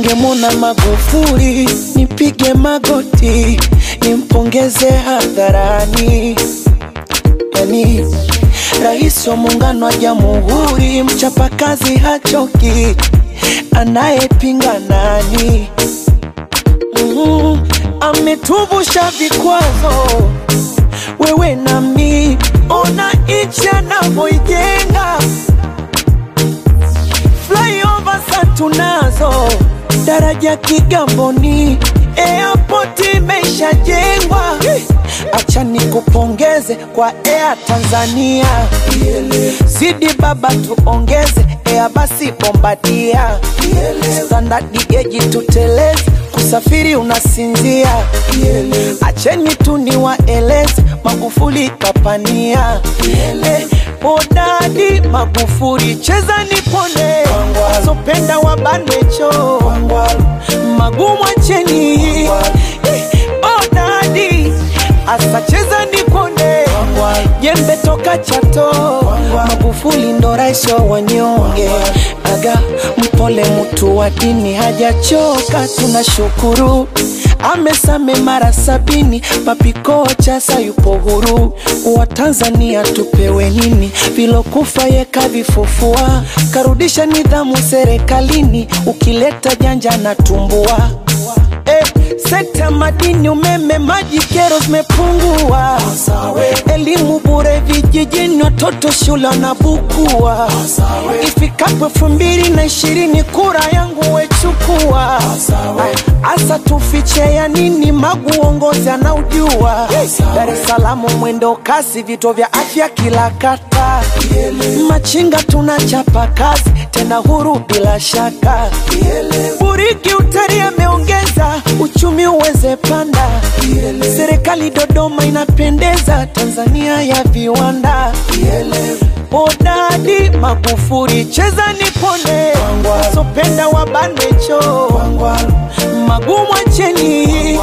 Ningemwona Magufuli nipige magoti nimpongeze hadharani. Yani Rais wa Muungano wa Jamhuri, mchapakazi hachoki, anayepinga nani? Ametuvusha vikwazo, wewe nami, ona nchi anavyoijenga. Flyover tunazo, daraja Kigamboni, airport imeshajengwa. Acha nikupongeze kwa Air Tanzania, zidi baba tuongeze, Airbus Bombardier, standard gauge tuteleze, kusafiri unasinzia. Acheni tu niwaeleze, Magufuli kapania. Odadi Magufuli, cheza nipone, wasopenda wabanwecho, magumu acheni. Odadi asa cheza nipone, jembe toka Chato, Magufuli ndo rais wa wanyonge. Aga mpole mtu wa dini hajachoka, tunashukuru. Amesame mara 70, papiko chasa yupo huru. Wa Tanzania tupewe nini, vilokufa yeka vifufua. Karudisha nidhamu serikalini, ukileta janja na tumbua. Sekta madini, umeme, maji, kero zimepungua. Elimu bure vijijini, watoto shule wanabukua. Ifikapo 2020 kura yangu wechukua. Asa tufiche ya nini, Magu uongozi anaujua. Dar es Salaam mwendo kasi, vituo vya afya kila kata. Machinga tunachapa kazi, tena huru bila shaka. Buriki utari ameongeza, uchumi uweze panda. Serikali Dodoma inapendeza, Tanzania ya viwanda. Odadi Magufuli, cheza nipone, wasopenda wabanwecho, magumu acheni.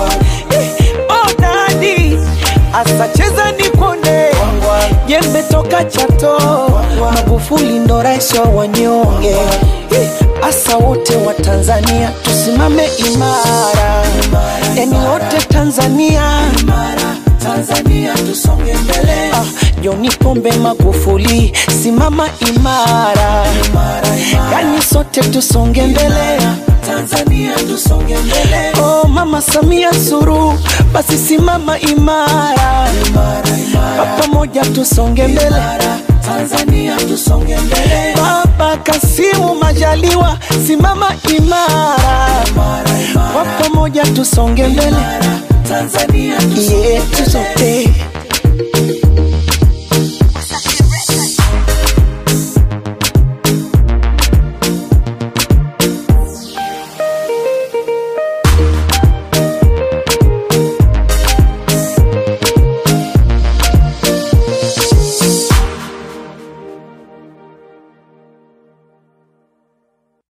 Odadi asa cheza nipone, jembe toka Chato, Magufuli ndo rais wa wanyonge. Asa wote wa Tanzania tusimame imara, eni wote Tanzania, Tanzania tusonge mbele. John Pombe Magufuli, simama imara, yani sote tusonge mbele, Tanzania tusonge mbele. Oh Mama Samia Suluhu, basi simama imara, pamoja tusonge mbele, Tanzania tusonge mbele. Baba Kasimu Majaliwa, simama imara, pamoja tusonge mbele, Tanzania tusonge mbele.